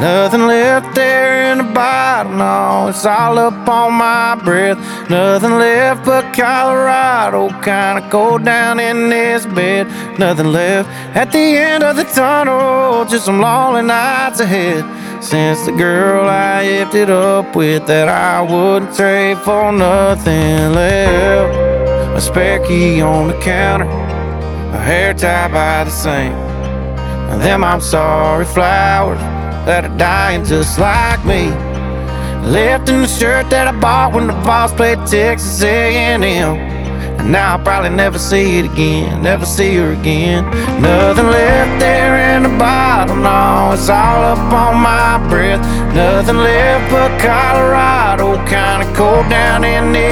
Nothing left there in the bottle, no, it's all up on my breath. Nothing left but Colorado, kinda cold down in this bed. Nothing left at the end of the tunnel, just some lonely nights ahead. Since the girl I hipped it up with that I wouldn't trade for nothing left. A spare key on the counter, a hair tie by the sink, and them I'm sorry flowers that are dying just like me. Left in the shirt that I bought when the Vols played Texas A&M, and now I'll probably never see it again, never see her again. Nothing left there in the bottle, no, it's all up on my breath. Nothing left but Colorado, kinda cold down in the